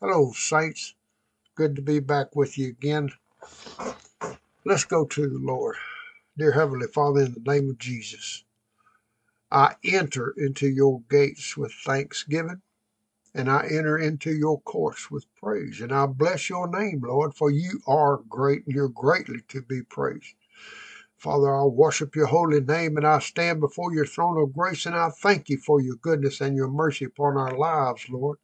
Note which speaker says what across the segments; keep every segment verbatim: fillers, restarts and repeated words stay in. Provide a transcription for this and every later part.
Speaker 1: Hello, saints. Good to be back with you again. Let's go to the Lord. Dear Heavenly Father, in the name of Jesus, I enter into your gates with thanksgiving, and I enter into your courts with praise. And I bless your name, Lord, for you are great, and you're greatly to be praised. Father, I worship your holy name, and I stand before your throne of grace, and I thank you for your goodness and your mercy upon our lives, Lord.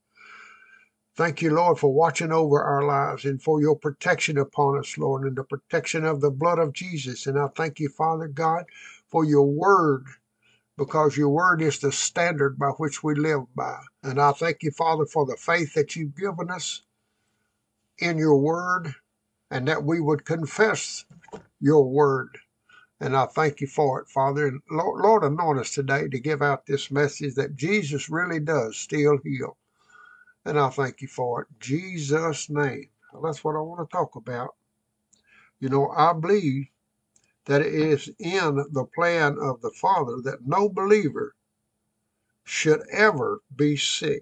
Speaker 1: Thank you, Lord, for watching over our lives and for your protection upon us, Lord, and the protection of the blood of Jesus. And I thank you, Father God, for your word, because your word is the standard by which we live by. And I thank you, Father, for the faith that you've given us in your word, and that we would confess your word. And I thank you for it, Father. And Lord, Lord, anoint us today to give out this message that Jesus really does still heal. And I thank you for it. In Jesus' name. Well, that's what I want to talk about. You know, I believe that it is in the plan of the Father that no believer should ever be sick,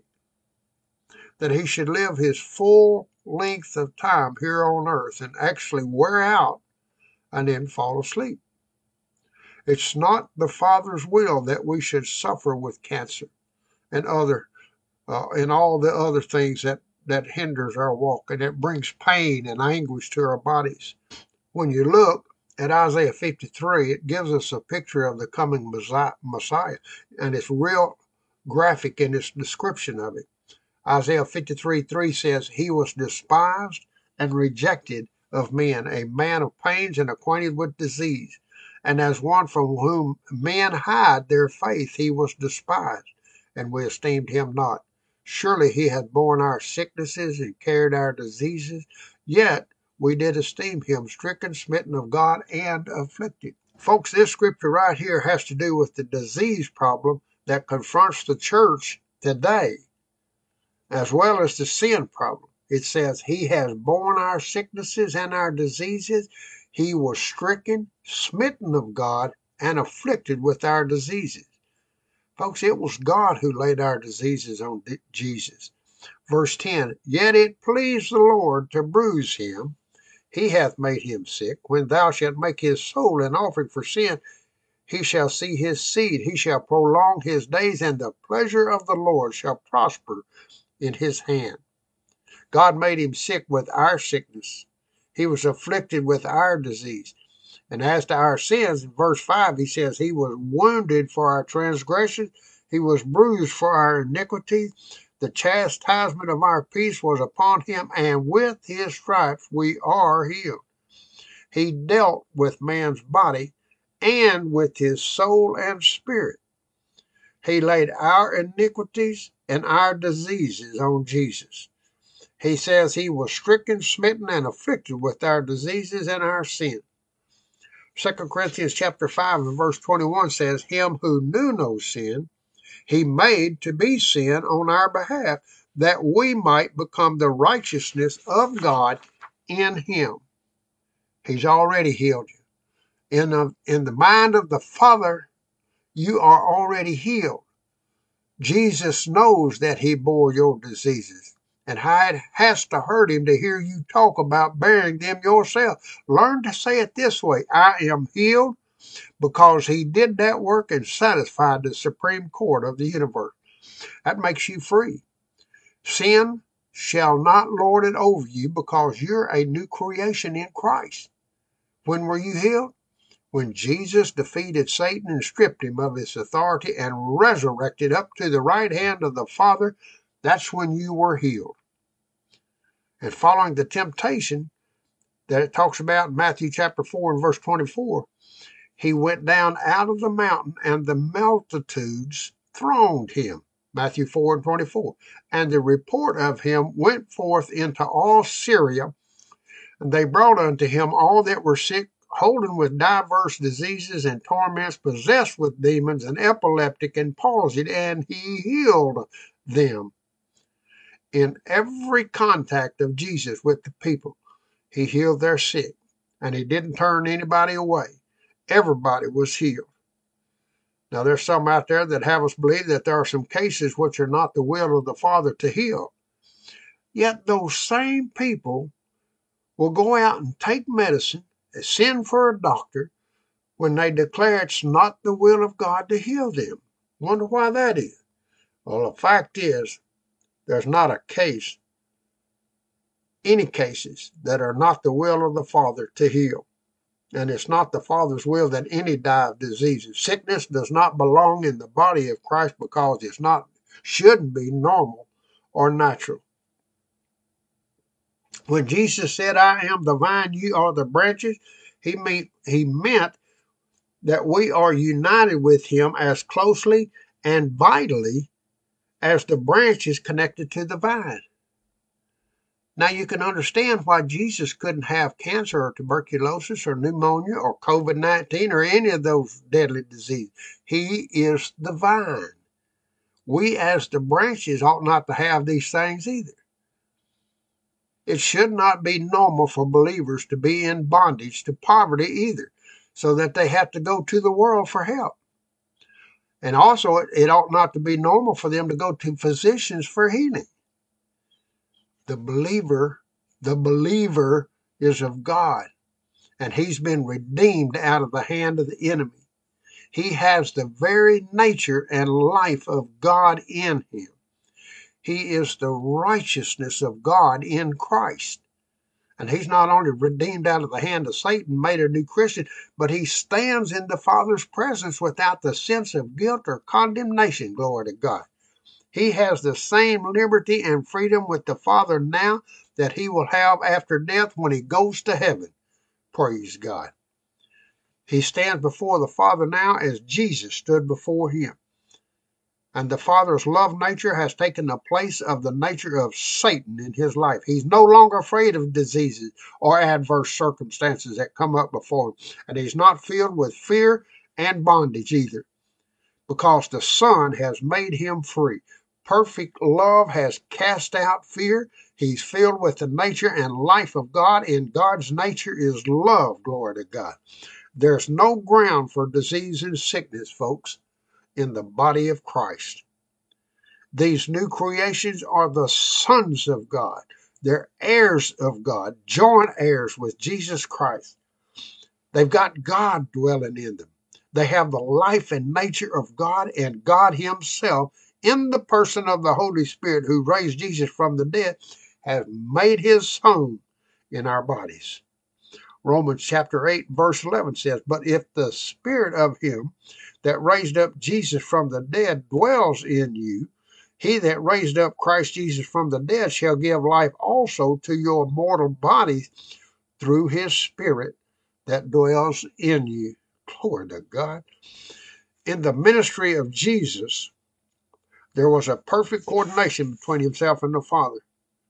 Speaker 1: that he should live his full length of time here on earth and actually wear out and then fall asleep. It's not the Father's will that we should suffer with cancer and other uh, and all the other things that that hinders our walk, and it brings pain and anguish to our bodies. When you look at Isaiah fifty-three, it gives us a picture of the coming Messiah, and it's real graphic in its description of it. Isaiah fifty-three three says, "He was despised and rejected of men, a man of pains and acquainted with disease. And as one from whom men hide their faith, he was despised, and we esteemed him not. Surely he hath borne our sicknesses and carried our diseases, yet we did esteem him stricken, smitten of God, and afflicted." Folks, this scripture right here has to do with the disease problem that confronts the church today, as well as the sin problem. It says, "He has borne our sicknesses and our diseases. He was stricken, smitten of God, and afflicted with our diseases." Folks, it was God who laid our diseases on Jesus. Verse ten, "Yet it pleased the Lord to bruise him. He hath made him sick. When thou shalt make his soul an offering for sin, he shall see his seed. He shall prolong his days, and the pleasure of the Lord shall prosper in his hand." God made him sick with our sickness. He was afflicted with our disease. And as to our sins, in verse five, he says, "He was wounded for our transgressions. He was bruised for our iniquities. The chastisement of our peace was upon him, and with his stripes we are healed." He dealt with man's body and with his soul and spirit. He laid our iniquities and our diseases on Jesus. He says he was stricken, smitten, and afflicted with our diseases and our sin. Second Corinthians chapter five and verse twenty-one says, "Him who knew no sin, he made to be sin on our behalf, that we might become the righteousness of God in him." He's already healed you. In the, in the mind of the Father, you are already healed. Jesus knows that he bore your diseases, and how it has to hurt him to hear you talk about bearing them yourself. Learn to say it this way: "I am healed," because he did that work and satisfied the Supreme Court of the universe. That makes you free. Sin shall not lord it over you, because you're a new creation in Christ. When were you healed? When Jesus defeated Satan and stripped him of his authority and resurrected up to the right hand of the Father. That's when you were healed. And following the temptation that it talks about in Matthew chapter four and verse twenty-four, he went down out of the mountain, and the multitudes thronged him. Matthew four and twenty-four. "And the report of him went forth into all Syria, and they brought unto him all that were sick, holden with diverse diseases and torments, possessed with demons, and epileptic, and palsied, and he healed them." In every contact of Jesus with the people, he healed their sick, and he didn't turn anybody away. Everybody was healed. Now, there's some out there that have us believe that there are some cases which are not the will of the Father to heal. Yet those same people will go out and take medicine, send for a doctor, when they declare it's not the will of God to heal them. Wonder why that is. Well, the fact is, there's not a case, any cases, that are not the will of the Father to heal. And it's not the Father's will that any die of diseases. Sickness does not belong in the body of Christ because it's not, shouldn't be normal or natural. When Jesus said, I am the vine, you are the branches, he, mean, he meant that we are united with him as closely and vitally as the branch is connected to the vine. Now you can understand why Jesus couldn't have cancer or tuberculosis or pneumonia or COVID nineteen or any of those deadly diseases. He is the vine. We as the branches ought not to have these things either. It should not be normal for believers to be in bondage to poverty either, so that they have to go to the world for help. And also, it, it ought not to be normal for them to go to physicians for healing. The believer, the believer is of God, and he's been redeemed out of the hand of the enemy. He has the very nature and life of God in him. He is the righteousness of God in Christ. And he's not only redeemed out of the hand of Satan, made a new Christian, but he stands in the Father's presence without the sense of guilt or condemnation, glory to God. He has the same liberty and freedom with the Father now that he will have after death when he goes to heaven. Praise God. He stands before the Father now as Jesus stood before him. And the Father's love nature has taken the place of the nature of Satan in his life. He's no longer afraid of diseases or adverse circumstances that come up before him. And he's not filled with fear and bondage either, because the Son has made him free. Perfect love has cast out fear. He's filled with the nature and life of God, and God's nature is love, glory to God. There's no ground for disease and sickness, folks, in the body of Christ. These new creations are the sons of God. They're heirs of God, joint heirs with Jesus Christ. They've got God dwelling in them. They have the life and nature of God, and God himself, in the person of the Holy Spirit who raised Jesus from the dead, has made his home in our bodies. Romans chapter eight verse eleven says, but if the spirit of him that raised up Jesus from the dead dwells in you, he that raised up Christ Jesus from the dead shall give life also to your mortal bodies through his Spirit that dwells in you. Glory to God. In the ministry of Jesus, there was a perfect coordination between himself and the Father.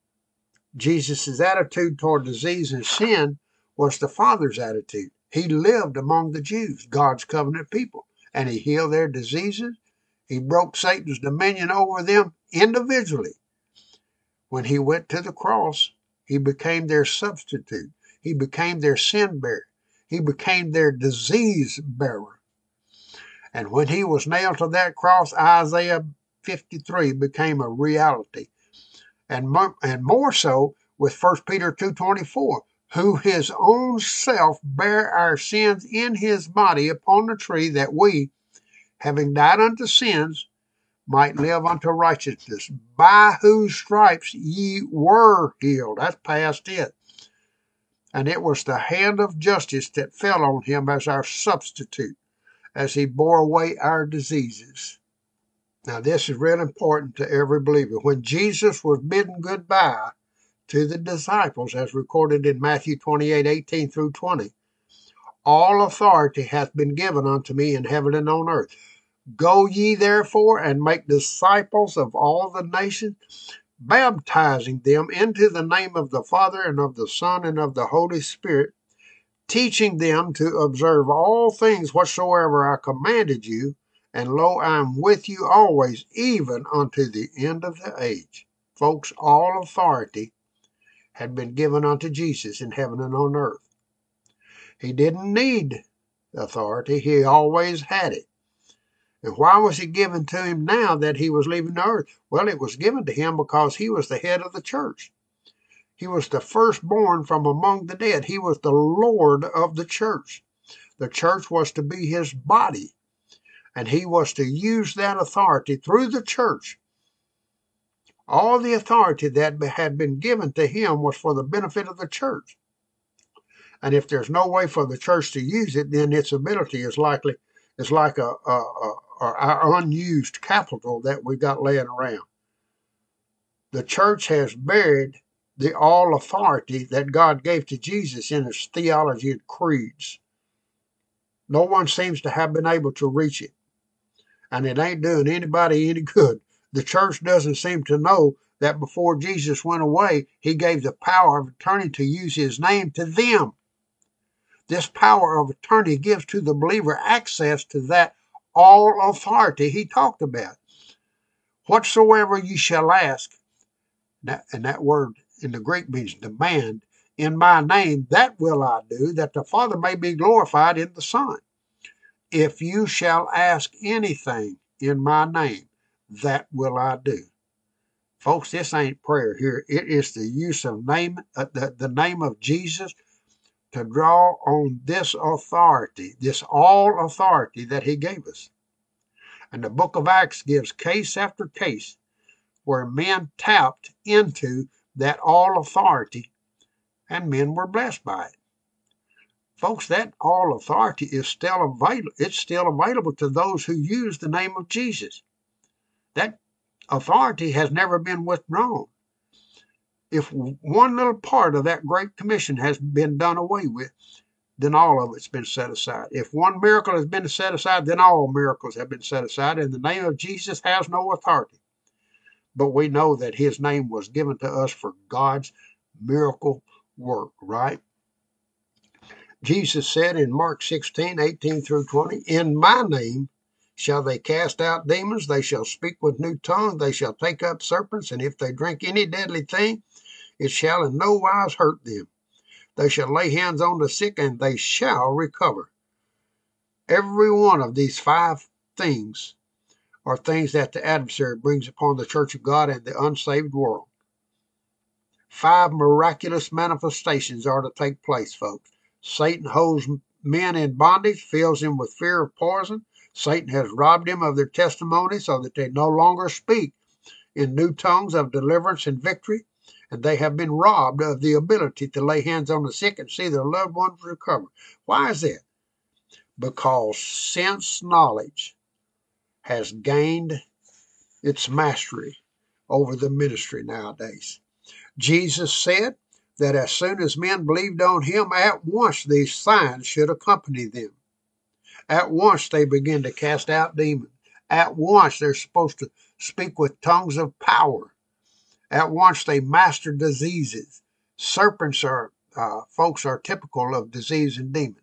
Speaker 1: Jesus' attitude toward disease and sin was the Father's attitude. He lived among the Jews, God's covenant people, and he healed their diseases. He broke Satan's dominion over them individually. When he went to the cross, he became their substitute. He became their sin bearer. He became their disease bearer. And when he was nailed to that cross, Isaiah fifty-three became a reality. And more, and more so with First Peter two twenty-four, who his own self bare our sins in his body upon the tree, that we, having died unto sins, might live unto righteousness, by whose stripes ye were healed. That's past tense. And it was the hand of justice that fell on him as our substitute, as he bore away our diseases. Now this is real important to every believer. When Jesus was bidding goodbye to the disciples, as recorded in Matthew twenty-eight, eighteen through twenty, all authority hath been given unto me in heaven and on earth. Go ye therefore and make disciples of all the nations, baptizing them into the name of the Father and of the Son and of the Holy Spirit, teaching them to observe all things whatsoever I commanded you, and lo, I am with you always, even unto the end of the age. Folks, all authority had been given unto Jesus in heaven and on earth. He didn't need authority. He always had it. And why was it given to him now that he was leaving the earth? Well, it was given to him because he was the head of the church. He was the firstborn from among the dead. He was the Lord of the church. The church was to be his body, and he was to use that authority through the church. All the authority that had been given to him was for the benefit of the church. And if there's no way for the church to use it, then its ability is likely is like a, a, a, a our unused capital that we got laying around. The church has buried the all authority that God gave to Jesus in his theology and creeds. No one seems to have been able to reach it, and it ain't doing anybody any good. The church doesn't seem to know that before Jesus went away, he gave the power of attorney to use his name to them. This power of attorney gives to the believer access to that all authority he talked about. Whatsoever you shall ask, and that word in the Greek means demand, in my name, that will I do, that the Father may be glorified in the Son. If you shall ask anything in my name, that will I do. Folks, this ain't prayer here. It is the use of name, uh, the, the name of Jesus to draw on this authority, this all authority that he gave us. And the book of Acts gives case after case where men tapped into that all authority and men were blessed by it. Folks, that all authority is still available. It's still available to those who use the name of Jesus. That authority has never been withdrawn. If one little part of that great commission has been done away with, then all of it's been set aside. If one miracle has been set aside, then all miracles have been set aside, and the name of Jesus has no authority. But we know that his name was given to us for God's miracle work, right? Jesus said in Mark sixteen, eighteen through twenty, in my name shall they cast out demons, they shall speak with new tongues, they shall take up serpents, and if they drink any deadly thing, it shall in no wise hurt them. They shall lay hands on the sick, and they shall recover. Every one of these five things are things that the adversary brings upon the church of God and the unsaved world. Five miraculous manifestations are to take place, folks. Satan holds men in bondage, fills them with fear of poison. Satan has robbed them of their testimony so that they no longer speak in new tongues of deliverance and victory. And they have been robbed of the ability to lay hands on the sick and see their loved ones recover. Why is that? Because sense knowledge has gained its mastery over the ministry nowadays. Jesus said that as soon as men believed on him, at once these signs should accompany them. At once they begin to cast out demons. At once they're supposed to speak with tongues of power. At once they master diseases. Serpents are, uh, folks, are typical of disease and demons.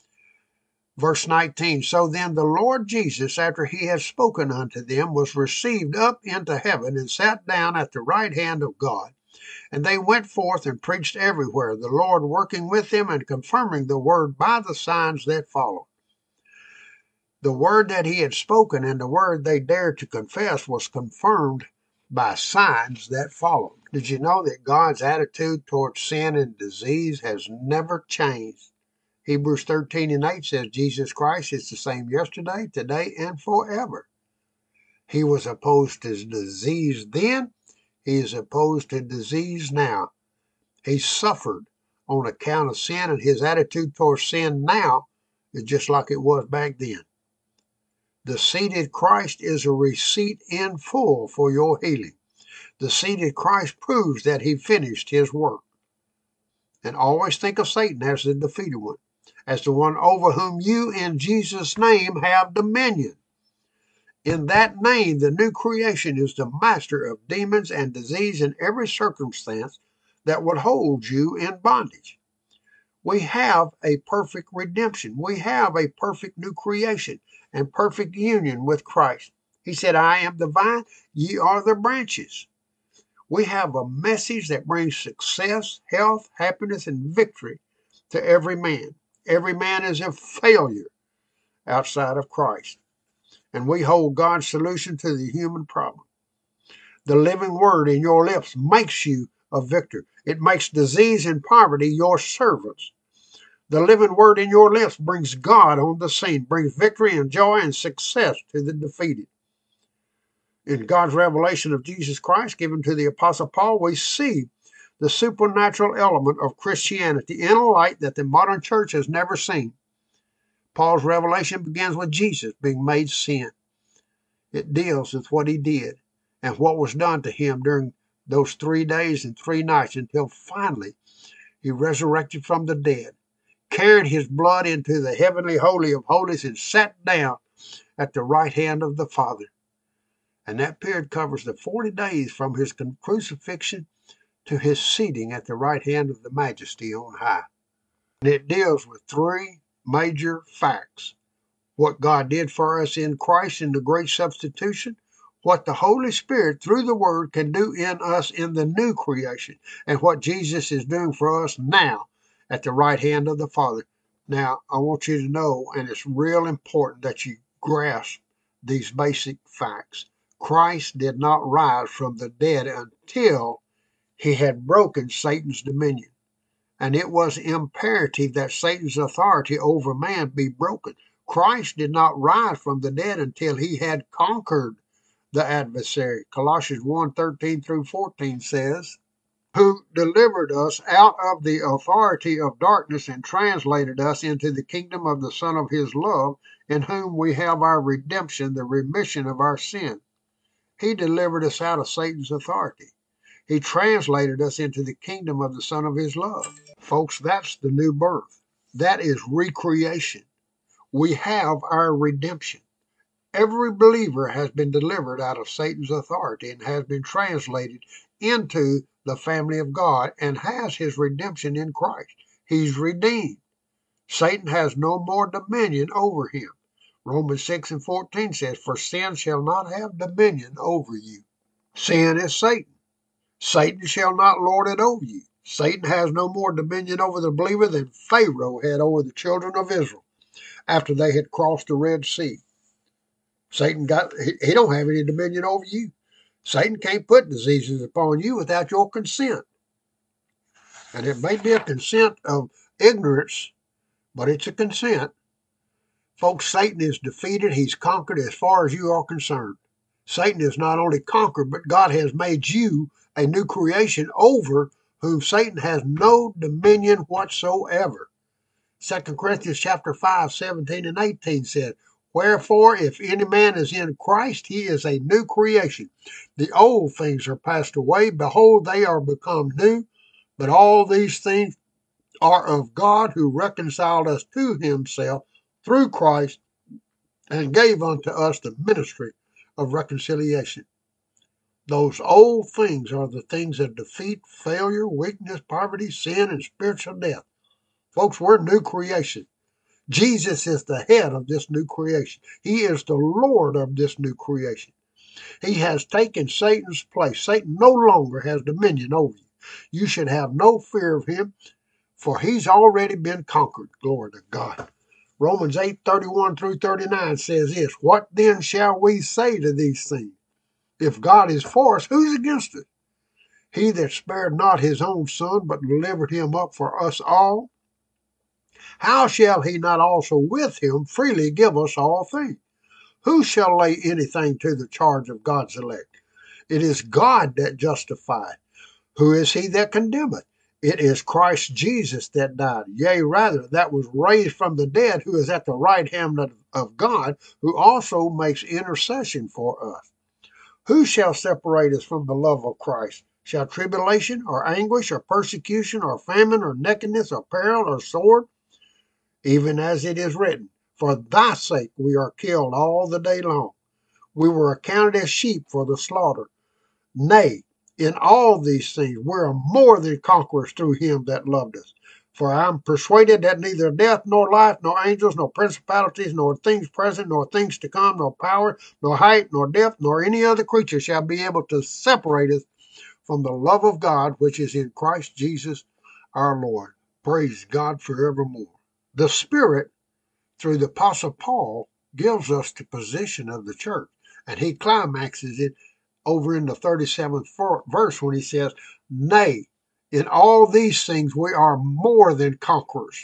Speaker 1: Verse nineteen, so then the Lord Jesus, after he had spoken unto them, was received up into heaven and sat down at the right hand of God. And they went forth and preached everywhere, the Lord working with them and confirming the word by the signs that followed. The word that he had spoken and the word they dared to confess was confirmed by signs that followed. Did you know that God's attitude towards sin and disease has never changed? Hebrews thirteen and eight says Jesus Christ is the same yesterday, today, and forever. He was opposed to disease then. He is opposed to disease now. He suffered on account of sin, and his attitude towards sin now is just like it was back then. The seated Christ is a receipt in full for your healing. The seated Christ proves that he finished his work. And always think of Satan as the defeated one, as the one over whom you in Jesus' name have dominion. In that name, the new creation is the master of demons and disease in every circumstance that would hold you in bondage. We have a perfect redemption. We have a perfect new creation and perfect union with Christ. He said, I am the vine, ye are the branches. We have a message that brings success, health, happiness, and victory to every man. Every man is a failure outside of Christ. And we hold God's solution to the human problem. The living word in your lips makes you of victory. It makes disease and poverty your servants. The living word in your lips brings God on the scene, brings victory and joy and success to the defeated. In God's revelation of Jesus Christ given to the Apostle Paul, we see the supernatural element of Christianity in a light that the modern church has never seen. Paul's revelation begins with Jesus being made sin. It deals with what he did and what was done to him during those three days and three nights until finally he resurrected from the dead, carried his blood into the heavenly holy of holies, and sat down at the right hand of the Father. And that period covers the forty days from his crucifixion to his seating at the right hand of the Majesty on high. And it deals with three major facts: what God did for us in Christ in the great substitution, what the Holy Spirit through the Word can do in us in the new creation, and what Jesus is doing for us now at the right hand of the Father. Now, I want you to know, and it's real important that you grasp these basic facts. Christ did not rise from the dead until he had broken Satan's dominion. And it was imperative that Satan's authority over man be broken. Christ did not rise from the dead until he had conquered the adversary. Colossians one, thirteen through fourteen says, who delivered us out of the authority of darkness and translated us into the kingdom of the Son of his love, in whom we have our redemption, the remission of our sin. He delivered us out of Satan's authority. He translated us into the kingdom of the Son of his love. Folks, that's the new birth. That is recreation. We have our redemption. Every believer has been delivered out of Satan's authority and has been translated into the family of God and has his redemption in Christ. He's redeemed. Satan has no more dominion over him. Romans six and fourteen says, for sin shall not have dominion over you. Sin is Satan. Satan shall not lord it over you. Satan has no more dominion over the believer than Pharaoh had over the children of Israel after they had crossed the Red Sea. Satan got, he, he don't have any dominion over you. Satan can't put diseases upon you without your consent. And it may be a consent of ignorance, but it's a consent. Folks, Satan is defeated. He's conquered as far as you are concerned. Satan is not only conquered, but God has made you a new creation over whom Satan has no dominion whatsoever. Second Corinthians chapter five, seventeen and eighteen said, wherefore, if any man is in Christ, he is a new creation. The old things are passed away. Behold, they are become new. But all these things are of God, who reconciled us to himself through Christ and gave unto us the ministry of reconciliation. Those old things are the things that defeat failure, weakness, poverty, sin, and spiritual death. Folks, we're new creation. Jesus is the head of this new creation. He is the Lord of this new creation. He has taken Satan's place. Satan no longer has dominion over you. You should have no fear of him, for he's already been conquered. Glory to God. Romans eight, thirty-one through thirty-nine says this, what then shall we say to these things? If God is for us, who's against us? He that spared not his own son, but delivered him up for us all, how shall he not also with him freely give us all things? Who shall lay anything to the charge of God's elect? It is God that justifieth. Who is he that condemneth? It is Christ Jesus that died, yea, rather, that was raised from the dead, who is at the right hand of God, who also makes intercession for us. Who shall separate us from the love of Christ? Shall tribulation, or anguish, or persecution, or famine, or nakedness, or peril, or sword? Even as it is written, for thy sake we are killed all the day long. We were accounted as sheep for the slaughter. Nay, in all these things we are more than conquerors through him that loved us. For I am persuaded that neither death, nor life, nor angels, nor principalities, nor things present, nor things to come, nor power, nor height, nor depth, nor any other creature shall be able to separate us from the love of God, which is in Christ Jesus our Lord. Praise God forevermore. The Spirit, through the Apostle Paul, gives us the position of the church, and he climaxes it over in the thirty-seventh verse when he says, Nay, in all these things we are more than conquerors.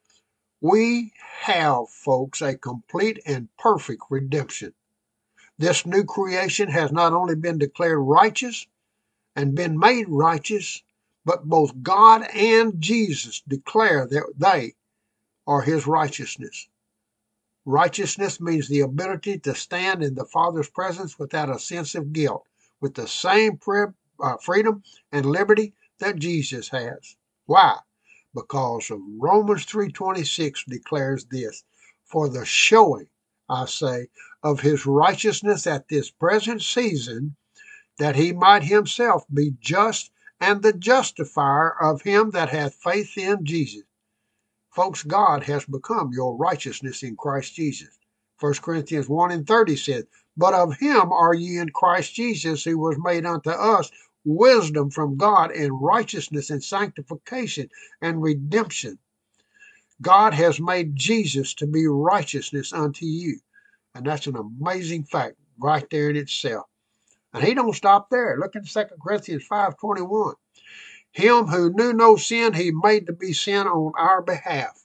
Speaker 1: We have, folks, a complete and perfect redemption. This new creation has not only been declared righteous and been made righteous, but both God and Jesus declare that they are his righteousness. Righteousness means the ability to stand in the Father's presence without a sense of guilt, with the same uh, freedom and liberty that Jesus has. Why? Because of Romans three twenty-six declares this, for the showing, I say, of his righteousness at this present season, that he might himself be just and the justifier of him that hath faith in Jesus. Folks, God has become your righteousness in Christ Jesus. First Corinthians one and thirty says, but of him are ye in Christ Jesus, who was made unto us wisdom from God and righteousness and sanctification and redemption. God has made Jesus to be righteousness unto you. And that's an amazing fact right there in itself. And he don't stop there. Look at Second Corinthians five twenty-one. Him who knew no sin, he made to be sin on our behalf,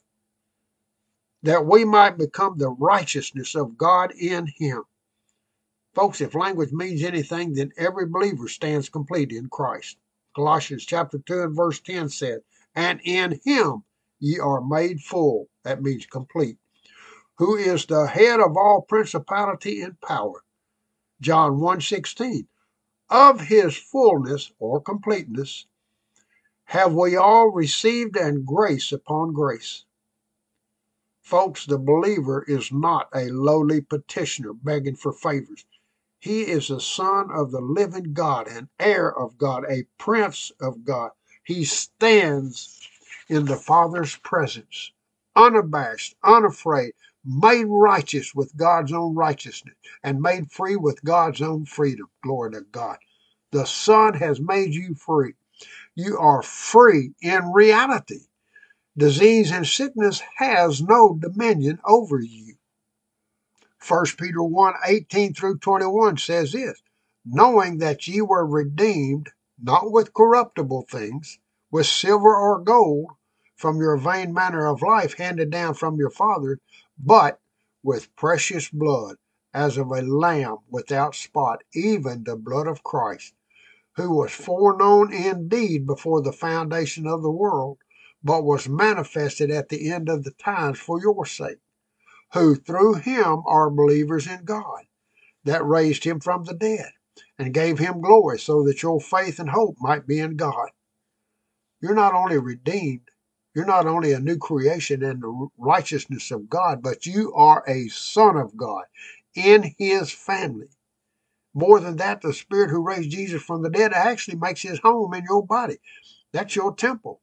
Speaker 1: that we might become the righteousness of God in him. Folks, if language means anything, then every believer stands complete in Christ. Colossians chapter two and verse ten said, and in him ye are made full. That means complete. Who is the head of all principality and power. John one sixteen. Of his fullness or completeness have we all received, and grace upon grace. Folks, the believer is not a lowly petitioner begging for favors. He is a son of the living God, an heir of God, a prince of God. He stands in the Father's presence, unabashed, unafraid, made righteous with God's own righteousness, and made free with God's own freedom. Glory to God. The Son has made you free. You are free in reality. Disease and sickness has no dominion over you. First Peter one eighteen through twenty-one says this, knowing that ye were redeemed, not with corruptible things, with silver or gold, from your vain manner of life handed down from your father, but with precious blood, as of a lamb without spot, even the blood of Christ, who was foreknown indeed before the foundation of the world, but was manifested at the end of the times for your sake, who through him are believers in God, that raised him from the dead, and gave him glory, so that your faith and hope might be in God. You're not only redeemed, you're not only a new creation in the righteousness of God, but you are a son of God in his family. More than that, the Spirit who raised Jesus from the dead actually makes his home in your body. That's your temple.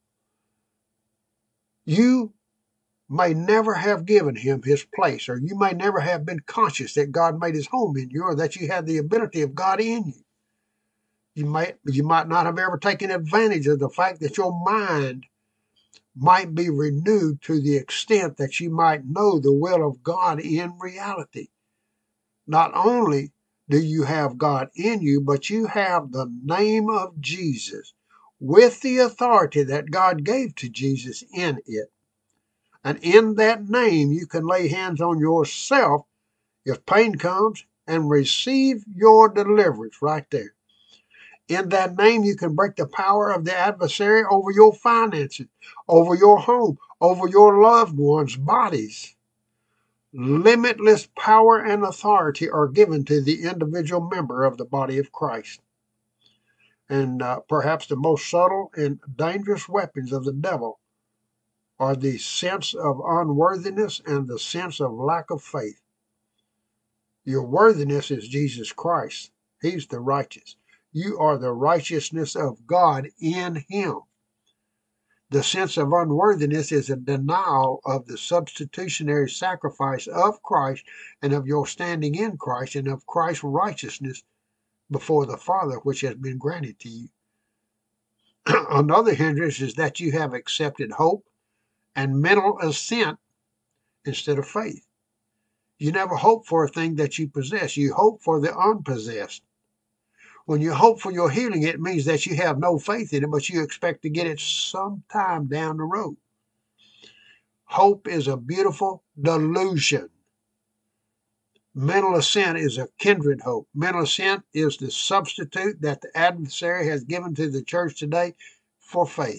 Speaker 1: You may never have given him his place, or you may never have been conscious that God made his home in you, or that you had the ability of God in you. You might, you might not have ever taken advantage of the fact that your mind might be renewed to the extent that you might know the will of God in reality. Not only do you have God in you, but you have the name of Jesus with the authority that God gave to Jesus in it. And in that name, you can lay hands on yourself if pain comes and receive your deliverance right there. In that name, you can break the power of the adversary over your finances, over your home, over your loved ones' bodies. Limitless power and authority are given to the individual member of the body of Christ. And uh, perhaps the most subtle and dangerous weapons of the devil are the sense of unworthiness and the sense of lack of faith. Your worthiness is Jesus Christ. He's the righteous. You are the righteousness of God in him. The sense of unworthiness is a denial of the substitutionary sacrifice of Christ and of your standing in Christ and of Christ's righteousness before the Father, which has been granted to you. Another hindrance is that you have accepted hope and mental assent instead of faith. You never hope for a thing that you possess. You hope for the unpossessed. When you hope for your healing, it means that you have no faith in it, but you expect to get it sometime down the road. Hope is a beautiful delusion. Mental assent is a kindred hope. Mental assent is the substitute that the adversary has given to the church today for faith.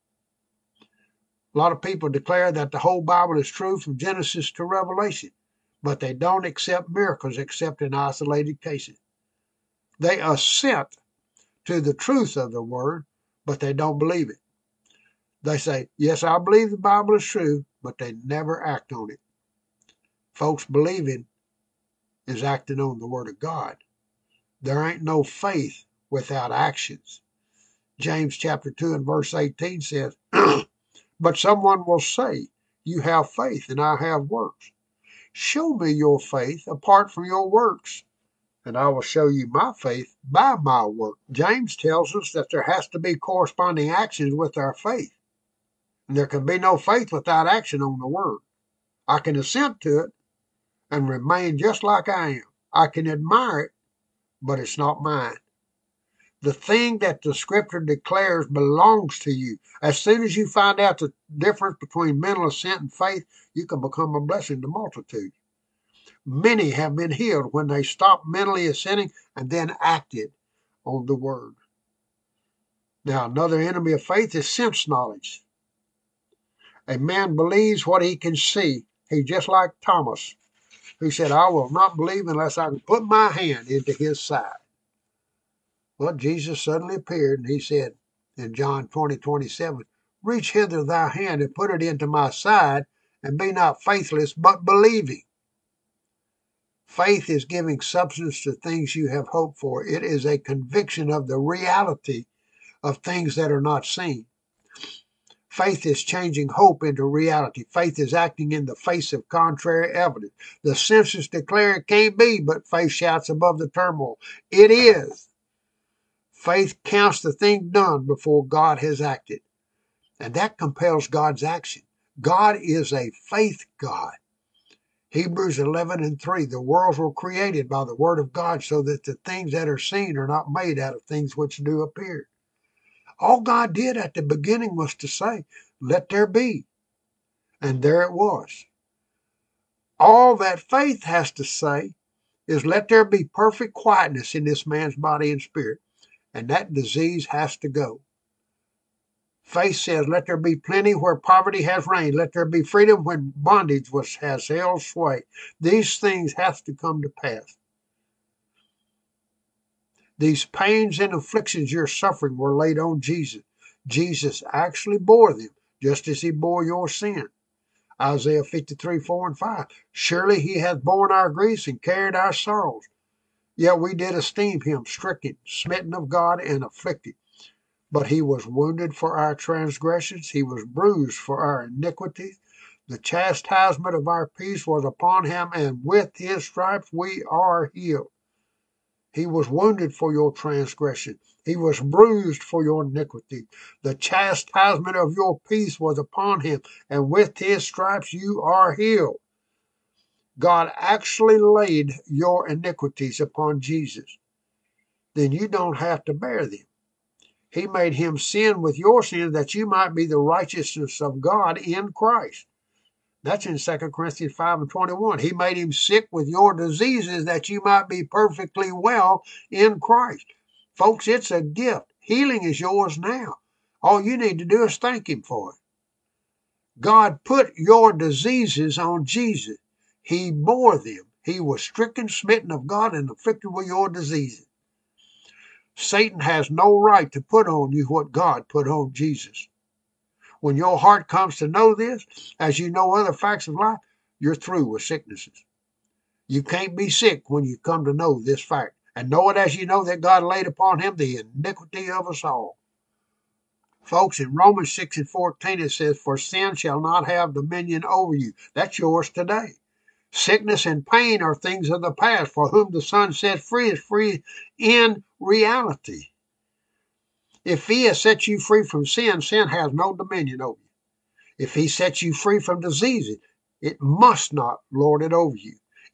Speaker 1: A lot of people declare that the whole Bible is true from Genesis to Revelation, but they don't accept miracles except in isolated cases. They assent to the truth of the word, but they don't believe it. They say, yes, I believe the Bible is true, but they never act on it. Folks, believing is acting on the word of God. There ain't no faith without actions. James chapter two and verse eighteen says, but someone will say, you have faith and I have works. Show me your faith apart from your works, and I will show you my faith by my work. James tells us that there has to be corresponding actions with our faith. And there can be no faith without action on the word. I can assent to it and remain just like I am. I can admire it, but it's not mine. The thing that the scripture declares belongs to you. As soon as you find out the difference between mental assent and faith, you can become a blessing to multitudes. Many have been healed when they stopped mentally assenting and then acted on the word. Now, another enemy of faith is sense knowledge. A man believes what he can see. He's just like Thomas, who said, I will not believe unless I can put my hand into his side. Well, Jesus suddenly appeared and he said in John twenty, twenty-seven, reach hither thy hand and put it into my side, and be not faithless, but believing. Faith is giving substance to things you have hoped for. It is a conviction of the reality of things that are not seen. Faith is changing hope into reality. Faith is acting in the face of contrary evidence. The senses declare it can't be, but faith shouts above the turmoil, it is. Faith counts the thing done before God has acted. And that compels God's action. God is a faith God. Hebrews eleven and three, the worlds were created by the word of God, so that the things that are seen are not made out of things which do appear. All God did at the beginning was to say, let there be. And there it was. All that faith has to say is, let there be perfect quietness in this man's body and spirit. And that disease has to go. Faith says, let there be plenty where poverty has reigned. Let there be freedom when bondage was, has held sway. These things have to come to pass. These pains and afflictions you're suffering were laid on Jesus. Jesus actually bore them, just as he bore your sin. Isaiah fifty-three, four and five. Surely he hath borne our griefs and carried our sorrows. Yet we did esteem him stricken, smitten of God, and afflicted. But he was wounded for our transgressions, he was bruised for our iniquities. The chastisement of our peace was upon him, and with his stripes we are healed. He was wounded for your transgression. He was bruised for your iniquity. The chastisement of your peace was upon him, and with his stripes you are healed. God actually laid your iniquities upon Jesus. Then you don't have to bear them. He made him sin with your sin that you might be the righteousness of God in Christ. That's in Second Corinthians five and twenty-one. He made him sick with your diseases that you might be perfectly well in Christ. Folks, it's a gift. Healing is yours now. All you need to do is thank him for it. God put your diseases on Jesus. He bore them. He was stricken, smitten of God, and afflicted with your diseases. Satan has no right to put on you what God put on Jesus. When your heart comes to know this, as you know other facts of life, you're through with sicknesses. You can't be sick when you come to know this fact. And know it as you know that God laid upon him the iniquity of us all. Folks, in Romans six and fourteen it says, for sin shall not have dominion over you. That's yours today. Sickness and pain are things of the past. For whom the Son sets free is free in reality. If he has set you free from sin, sin has no dominion over you. If he sets you free from diseases, it must not lord it over you.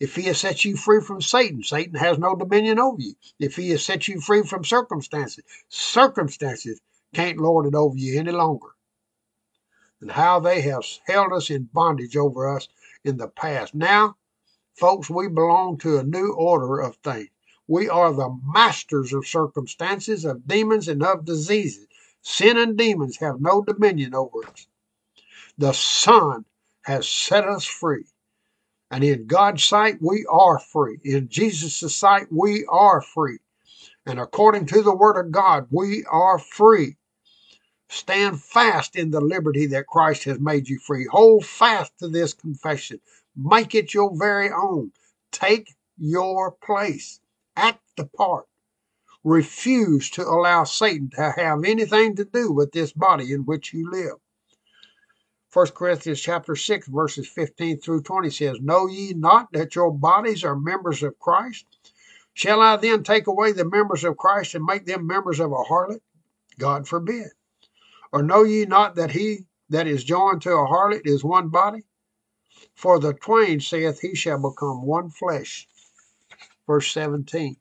Speaker 1: If he has set you free from Satan, Satan has no dominion over you. If he has set you free from circumstances, circumstances can't lord it over you any longer. And how they have held us in bondage over us in the past. Now, folks, we belong to a new order of things. We are the masters of circumstances, of demons, and of diseases. Sin and demons have no dominion over us. The Son has set us free. And in God's sight, we are free. In Jesus' sight, we are free. And according to the Word of God, we are free. Stand fast in the liberty that Christ has made you free. Hold fast to this confession. Make it your very own. Take your place. Act the part. Refuse to allow Satan to have anything to do with this body in which you live. First Corinthians chapter six, verses fifteen through twenty says, Know ye not that your bodies are members of Christ? Shall I then take away the members of Christ and make them members of a harlot? God forbid. Or know ye not that he that is joined to a harlot is one body? For the twain saith he shall become one flesh. Verse seventeen.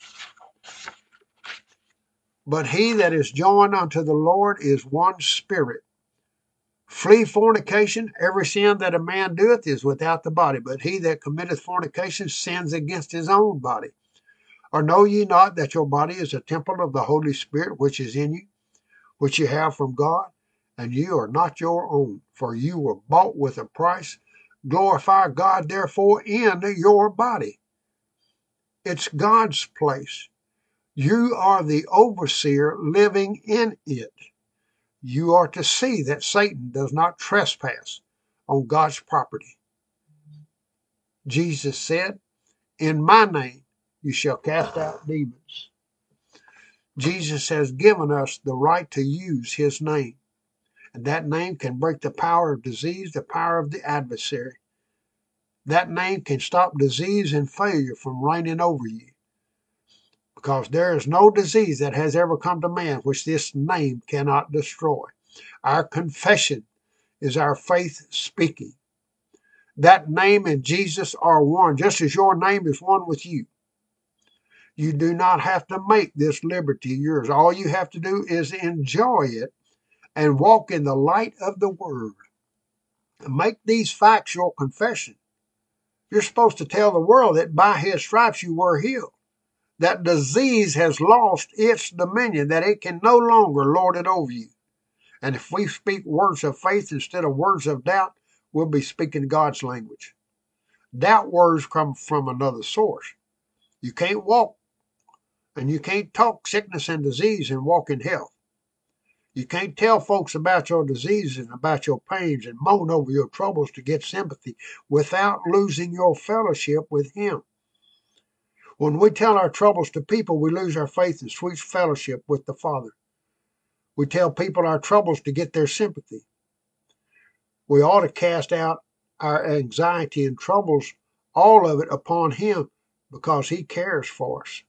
Speaker 1: But he that is joined unto the Lord is one spirit. Flee fornication. Every sin that a man doeth is without the body, but he that committeth fornication sins against his own body. Or know ye not that your body is a temple of the Holy Spirit which is in you, which you have from God, and you are not your own, for you were bought with a price. Glorify God therefore in your body. It's God's place. You are the overseer living in it. You are to see that Satan does not trespass on God's property. Jesus said, In my name you shall cast out demons. Jesus has given us the right to use his name. And that name can break the power of disease, the power of the adversary. That name can stop disease and failure from reigning over you. Because there is no disease that has ever come to man which this name cannot destroy. Our confession is our faith speaking. That name and Jesus are one, just as your name is one with you. You do not have to make this liberty yours. All you have to do is enjoy it and walk in the light of the Word. Make these facts your confession. You're supposed to tell the world that by his stripes you were healed. That disease has lost its dominion, that it can no longer lord it over you. And if we speak words of faith instead of words of doubt, we'll be speaking God's language. Doubt words come from another source. You can't walk and you can't talk sickness and disease and walk in health. You can't tell folks about your diseases and about your pains and moan over your troubles to get sympathy without losing your fellowship with him. When we tell our troubles to people, we lose our faith and sweet fellowship with the Father. We tell people our troubles to get their sympathy. We ought to cast out our anxiety and troubles, all of it, upon him because he cares for us.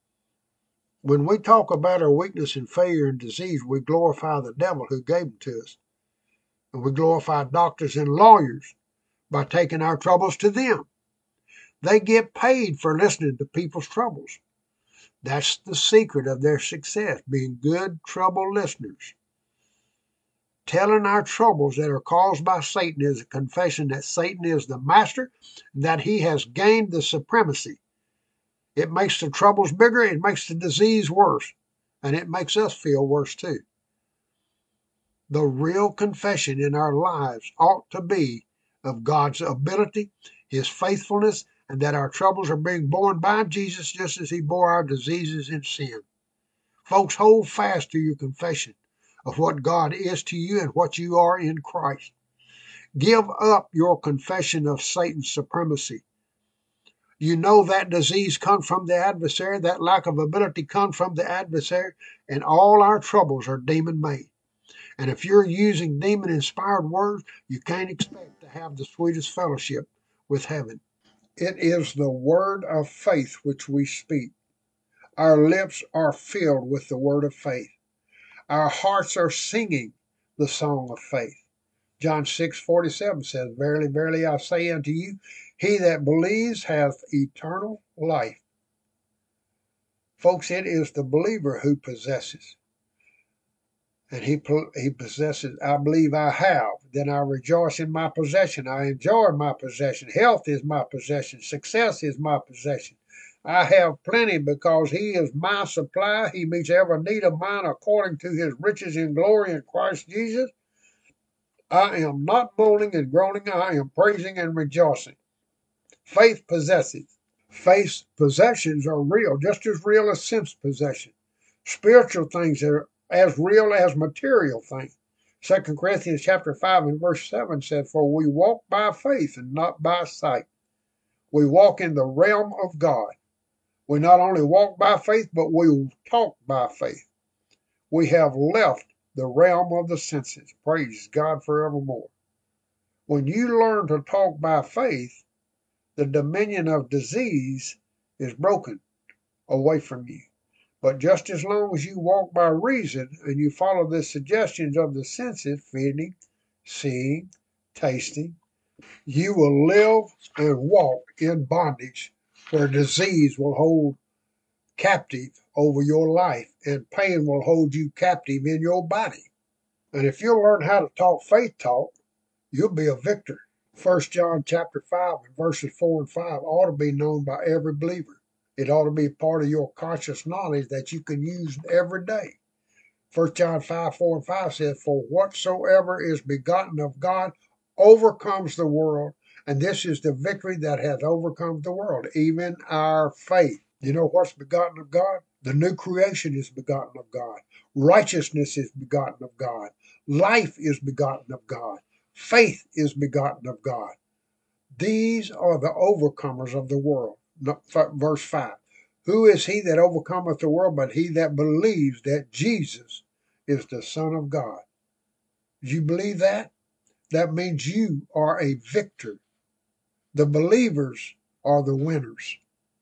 Speaker 1: When we talk about our weakness and failure and disease, we glorify the devil who gave them to us. And we glorify doctors and lawyers by taking our troubles to them. They get paid for listening to people's troubles. That's the secret of their success, being good trouble listeners. Telling our troubles that are caused by Satan is a confession that Satan is the master, and that he has gained the supremacy. It makes the troubles bigger, it makes the disease worse, and it makes us feel worse too. The real confession in our lives ought to be of God's ability, his faithfulness, and that our troubles are being borne by Jesus just as he bore our diseases and sin. Folks, hold fast to your confession of what God is to you and what you are in Christ. Give up your confession of Satan's supremacy. You know that disease comes from the adversary, that lack of ability comes from the adversary, and all our troubles are demon-made. And if you're using demon-inspired words, you can't expect to have the sweetest fellowship with heaven. It is the word of faith which we speak. Our lips are filled with the word of faith. Our hearts are singing the song of faith. John six forty-seven says, Verily, verily, I say unto you, He that believes hath eternal life. Folks, it is the believer who possesses. And he, he possesses, I believe I have. Then I rejoice in my possession. I enjoy my possession. Health is my possession. Success is my possession. I have plenty because he is my supply. He meets every need of mine according to his riches in glory in Christ Jesus. I am not moaning and groaning. I am praising and rejoicing. Faith possesses. Faith's possessions are real, just as real as sense possession. Spiritual things are as real as material things. Second Corinthians chapter five and verse seven said, "For we walk by faith and not by sight." We walk in the realm of God. We not only walk by faith, but we talk by faith. We have left the realm of the senses. Praise God forevermore. When you learn to talk by faith, the dominion of disease is broken away from you. But just as long as you walk by reason and you follow the suggestions of the senses, feeling, seeing, tasting, you will live and walk in bondage where disease will hold captive over your life and pain will hold you captive in your body. And if you'll learn how to talk faith talk, you'll be a victor. First John chapter five and verses four and five ought to be known by every believer. It ought to be part of your conscious knowledge that you can use every day. First John five, four and five says, "For whatsoever is begotten of God overcomes the world, and this is the victory that hath overcome the world, even our faith." You know what's begotten of God? The new creation is begotten of God. Righteousness is begotten of God. Life is begotten of God. Faith is begotten of God. These are the overcomers of the world. Verse five. Who is he that overcometh the world but he that believes that Jesus is the Son of God? Do you believe that? That means you are a victor. The believers are the winners.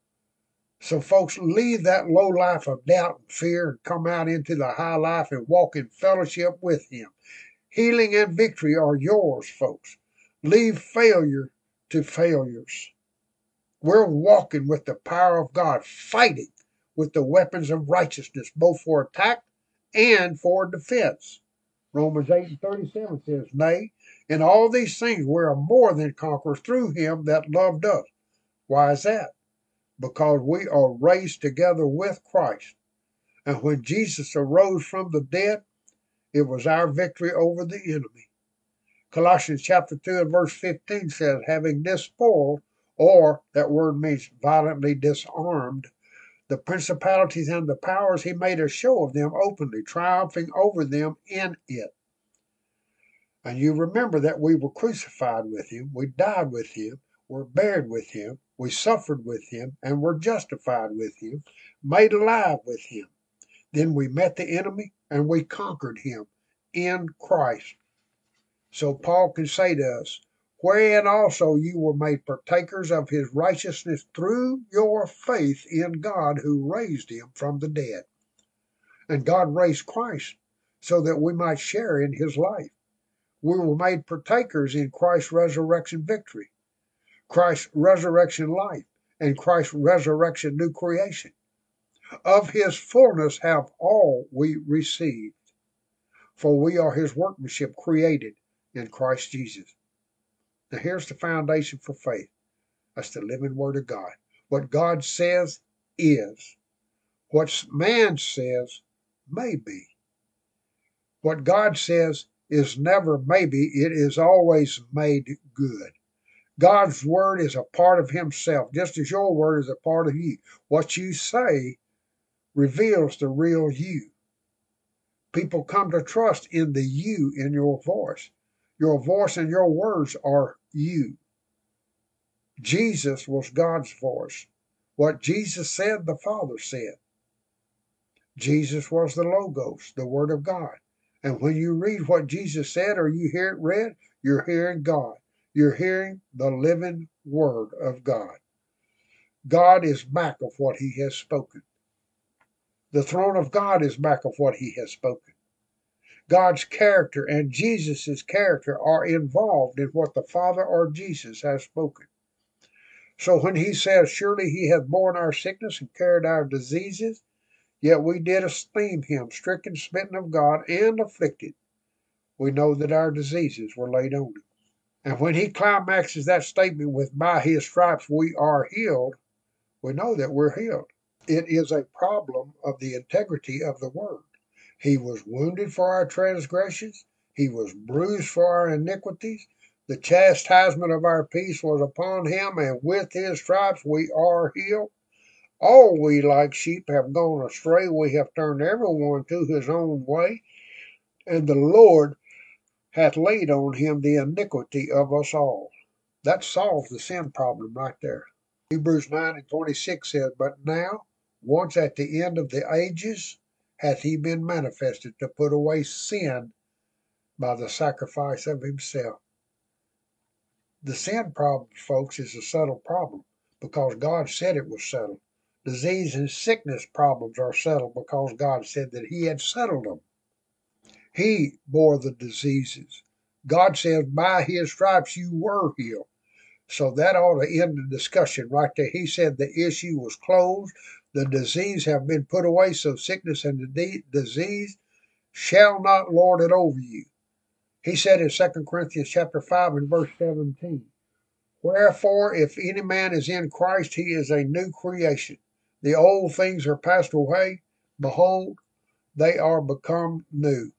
Speaker 1: So folks, leave that low life of doubt and fear and come out into the high life and walk in fellowship with him. Healing and victory are yours, folks. Leave failure to failures. We're walking with the power of God, fighting with the weapons of righteousness, both for attack and for defense. Romans eight and thirty-seven says, "Nay, in all these things we are more than conquerors through him that loved us." Why is that? Because we are raised together with Christ. And when Jesus arose from the dead, it was our victory over the enemy. Colossians chapter two and verse fifteen says, "Having despoiled," or that word means violently disarmed, "the principalities and the powers, he made a show of them openly, triumphing over them in it." And you remember that we were crucified with him, we died with him, were buried with him, we suffered with him, and were justified with him, made alive with him. Then we met the enemy and we conquered him in Christ. So Paul can say to us, "Wherein also you were made partakers of his righteousness through your faith in God who raised him from the dead." And God raised Christ so that we might share in his life. We were made partakers in Christ's resurrection victory, Christ's resurrection life, and Christ's resurrection new creation. Of his fullness have all we received, for we are his workmanship created in Christ Jesus. Now here's the foundation for faith. That's the living word of God. What God says is. What man says may be. What God says is never maybe, it is always made good. God's word is a part of himself, just as your word is a part of you. What you say reveals the real you. People come to trust in the you in your voice. Your voice and your words are you. Jesus was God's voice. What Jesus said, the Father said. Jesus was the Logos, the Word of God. And when you read what Jesus said or you hear it read, you're hearing God. You're hearing the living Word of God. God is back of what he has spoken. The throne of God is back of what he has spoken. God's character and Jesus' character are involved in what the Father or Jesus has spoken. So when he says, surely he hath borne our sickness and carried our diseases, yet we did esteem him stricken, smitten of God, and afflicted, we know that our diseases were laid on him. And when he climaxes that statement with, by his stripes we are healed, we know that we're healed. It is a problem of the integrity of the word. He was wounded for our transgressions, he was bruised for our iniquities. The chastisement of our peace was upon him, and with his stripes we are healed. All we like sheep have gone astray, we have turned everyone to his own way, and the Lord hath laid on him the iniquity of us all. That solves the sin problem right there. Hebrews nine and twenty-six says, but now, once at the end of the ages, hath he been manifested to put away sin by the sacrifice of himself. The sin problem, folks, is a settled problem because God said it was settled. Disease and sickness problems are settled because God said that he had settled them. He bore the diseases. God says, by his stripes you were healed. So that ought to end the discussion right there. He said the issue was closed. The disease have been put away, so sickness and the disease shall not lord it over you. He said in Second Corinthians chapter five and verse seventeen, wherefore, if any man is in Christ, he is a new creation. The old things are passed away. Behold, they are become new.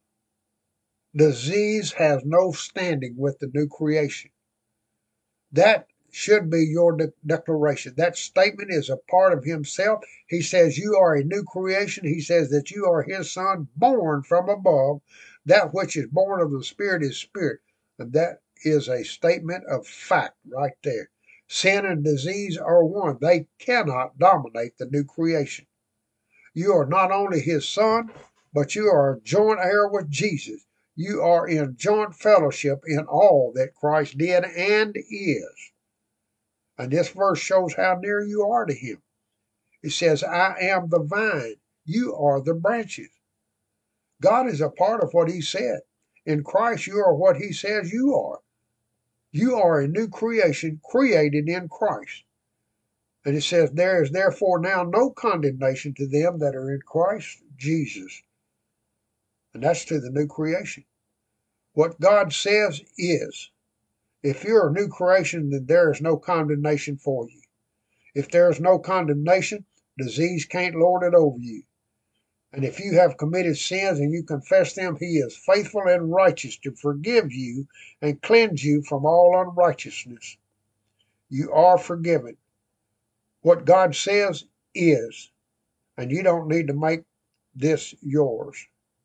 Speaker 1: Disease has no standing with the new creation. That should be your de- declaration. That statement is a part of himself. He says you are a new creation. He says that you are his son, born from above. That which is born of the Spirit is spirit. And that is a statement of fact right there. Sin and disease are one. They cannot dominate the new creation. You are not only his son, but you are a joint heir with Jesus. You are in joint fellowship in all that Christ did and is. And this verse shows how near you are to him. It says, I am the vine, you are the branches. God is a part of what he said. In Christ, you are what he says you are. You are a new creation created in Christ. And it says, there is therefore now no condemnation to them that are in Christ Jesus. And that's to the new creation. What God says is, if you're a new creation, then there is no condemnation for you. If there is no condemnation, disease can't lord it over you. And if you have committed sins and you confess them, he is faithful and righteous to forgive you and cleanse you from all unrighteousness. You are forgiven. What God says is, and you don't need to make this yours.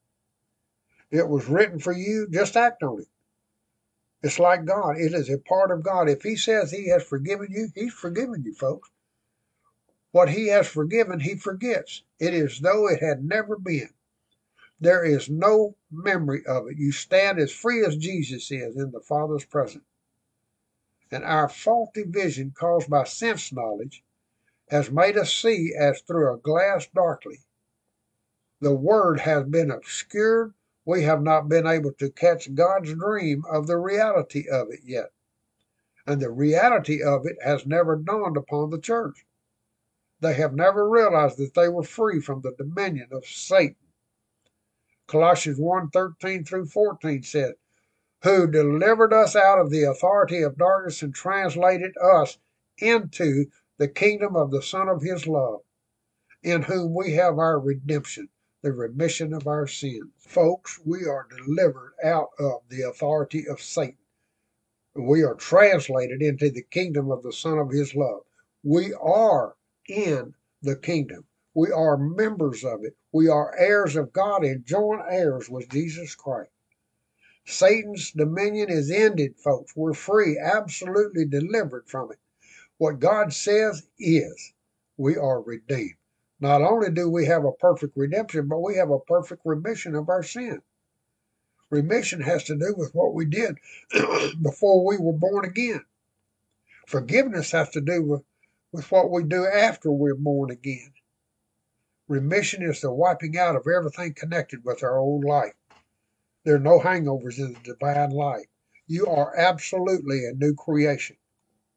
Speaker 1: It was written for you, just act on it. It's like God. It is a part of God. If he says he has forgiven you, he's forgiven you, folks. What he has forgiven, he forgets. It is though it had never been. There is no memory of it. You stand as free as Jesus is in the Father's presence. And our faulty vision caused by sense knowledge has made us see as through a glass darkly. The word has been obscured. We have not been able to catch God's dream of the reality of it yet. And the reality of it has never dawned upon the church. They have never realized that they were free from the dominion of Satan. Colossians one, thirteen through fourteen said, who delivered us out of the authority of darkness and translated us into the kingdom of the Son of his love, in whom we have our redemption, the remission of our sins. Folks, we are delivered out of the authority of Satan. We are translated into the kingdom of the Son of his love. We are in the kingdom. We are members of it. We are heirs of God and joint heirs with Jesus Christ. Satan's dominion is ended, folks. We're free, absolutely delivered from it. What God says is, we are redeemed. Not only do we have a perfect redemption, but we have a perfect remission of our sin. Remission has to do with what we did before we were born again. Forgiveness has to do with, with what we do after we're born again. Remission is the wiping out of everything connected with our old life. There are no hangovers in the divine life. You are absolutely a new creation.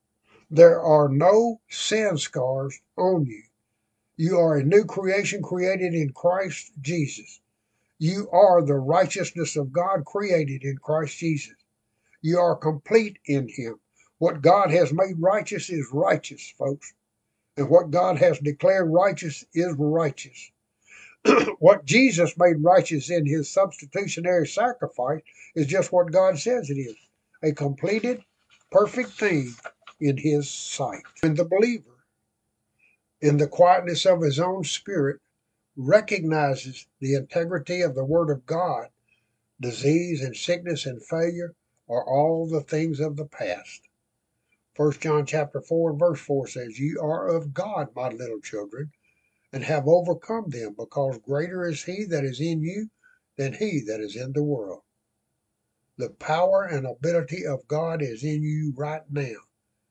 Speaker 1: There are no sin scars on you. You are a new creation created in Christ Jesus. You are the righteousness of God created in Christ Jesus. You are complete in Him. What God has made righteous is righteous, folks. And what God has declared righteous is righteous. What Jesus made righteous in His substitutionary sacrifice is just what God says it is, a completed, perfect thing in His sight. When the believer, in the quietness of his own spirit, recognizes the integrity of the Word of God, disease and sickness and failure are all the things of the past. First John chapter four and verse four says, "You are of God, my little children, and have overcome them, because greater is He that is in you than he that is in the world." The power and ability of God is in you right now.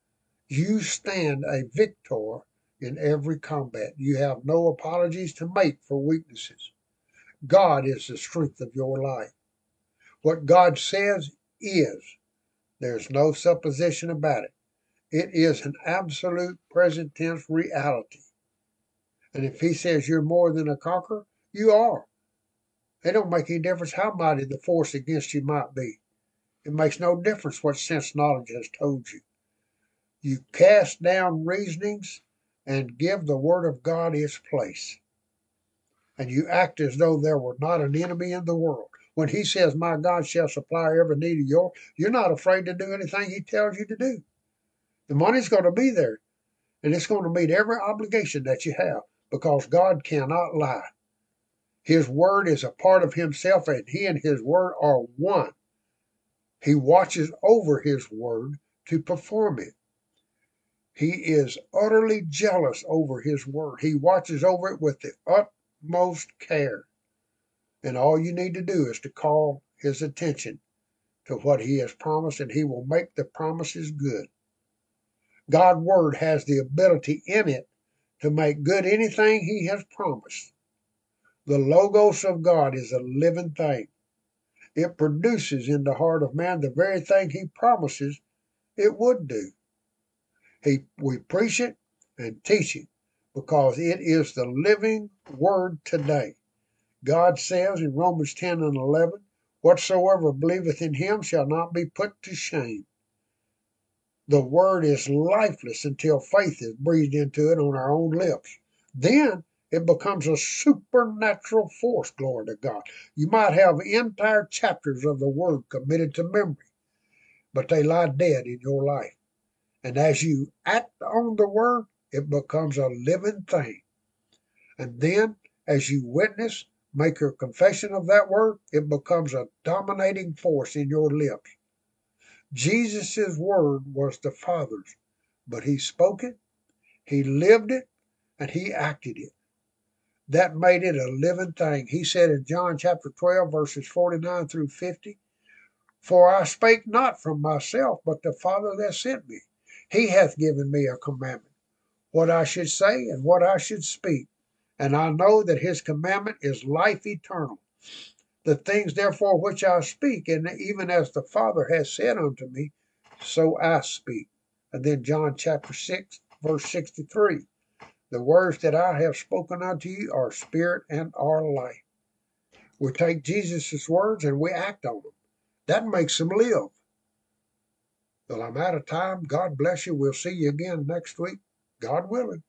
Speaker 1: You stand a victor in every combat. You have no apologies to make for weaknesses. God is the strength of your life. What God says is. There's no supposition about it. It is an absolute present tense reality. And if He says you're more than a conqueror, you are. It don't make any difference how mighty the force against you might be. It makes no difference what sense knowledge has told you. You cast down reasonings and give the Word of God its place. And you act as though there were not an enemy in the world. When He says, "My God shall supply every need of yours," you're not afraid to do anything He tells you to do. The money's going to be there, and it's going to meet every obligation that you have, because God cannot lie. His Word is a part of Himself, and He and His Word are one. He watches over His Word to perform it. He is utterly jealous over His Word. He watches over it with the utmost care. And all you need to do is to call His attention to what He has promised, and He will make the promises good. God's Word has the ability in it to make good anything He has promised. The Logos of God is a living thing. It produces in the heart of man the very thing He promises it would do. He, we preach it and teach it because it is the living Word today. God says in Romans ten and eleven, "Whatsoever believeth in Him shall not be put to shame." The Word is lifeless until faith is breathed into it on our own lips. Then it becomes a supernatural force, glory to God. You might have entire chapters of the Word committed to memory, but they lie dead in your life. And as you act on the Word, it becomes a living thing. And then, as you witness, make your confession of that Word, it becomes a dominating force in your lips. Jesus' Word was the Father's, but He spoke it, He lived it, and He acted it. That made it a living thing. He said in John chapter twelve, verses forty-nine through fifty, "For I spake not from myself, but the Father that sent me. He hath given me a commandment, what I should say and what I should speak. And I know that His commandment is life eternal. The things therefore which I speak, and even as the Father has said unto me, so I speak." And then John chapter six, verse sixty-three. "The words that I have spoken unto you are spirit and are life." We take Jesus' words and we act on them. That makes them live. Well, I'm out of time. God bless you. We'll see you again next week, God willing.